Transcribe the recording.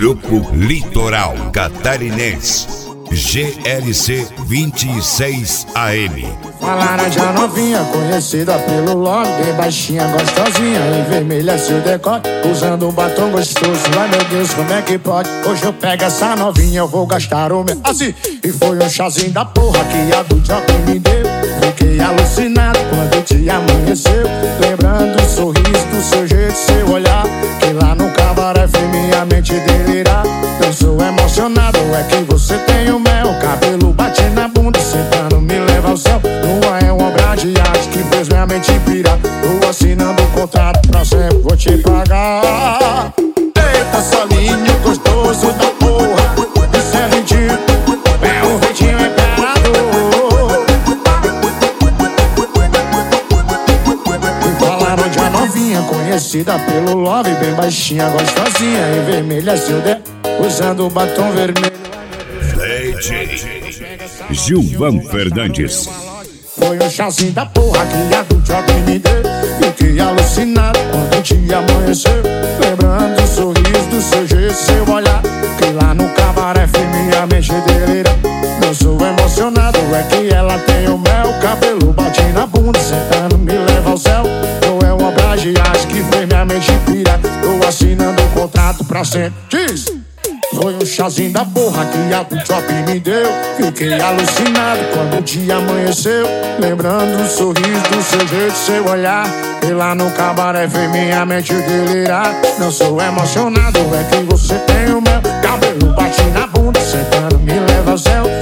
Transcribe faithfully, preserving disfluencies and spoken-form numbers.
Grupo Litoral Catarinense, G L C vinte e seis A M. Uma laranja novinha, conhecida pelo love, bem baixinha, gostosinha, em vermelha seu decote, usando um batom gostoso. Ai meu Deus, como é que pode? Hoje eu pego essa novinha, eu vou gastar o meu assim. E foi um chazinho da porra que a do Jockey me deu. Fiquei alucinado quando o dia amanheceu, lembrando o sorriso do seu jeito, seu olhar, que lá no cabaré fez minha mente delirar. Eu sou emocionado, é que você tem o mel, cabelo bate na bunda, sentando me leva ao céu. Não é uma obra de arte que fez minha mente pirar. Tô assinando o contrato, pra sempre vou te pagar. Eita, solinho gostoso da porra, isso é ridículo, é um jeitinho imperador. Me falaram de uma novinha, conhecida pelo love, bem baixinha, gostosinha, em vermelha seu dedo, usando batom vermelho. D J Gilvan Fernandes. Foi um chazinho da porra que a do Jockey me deu. Fiquei alucinado quando o dia amanheceu, lembrando o sorriso do seu jeito, seu olhar, que lá no cabaré fez minha mente delirar. Não sou emocionado, é que ela tem o mel, cabelo bate na bunda, sentando me leva ao céu. Não é uma obra de arte que fez minha mente pirar. Tô assinando o contrato pra sempre. Diz! Foi um chazinho da porra que a do Jockey me deu. Fiquei alucinado quando o dia amanheceu, lembrando o sorriso do seu jeito, seu olhar, e lá no cabaré fez minha mente delirar. Não sou emocionado, é que você tem o meu cabelo bate na bunda, sentando me leva ao céu.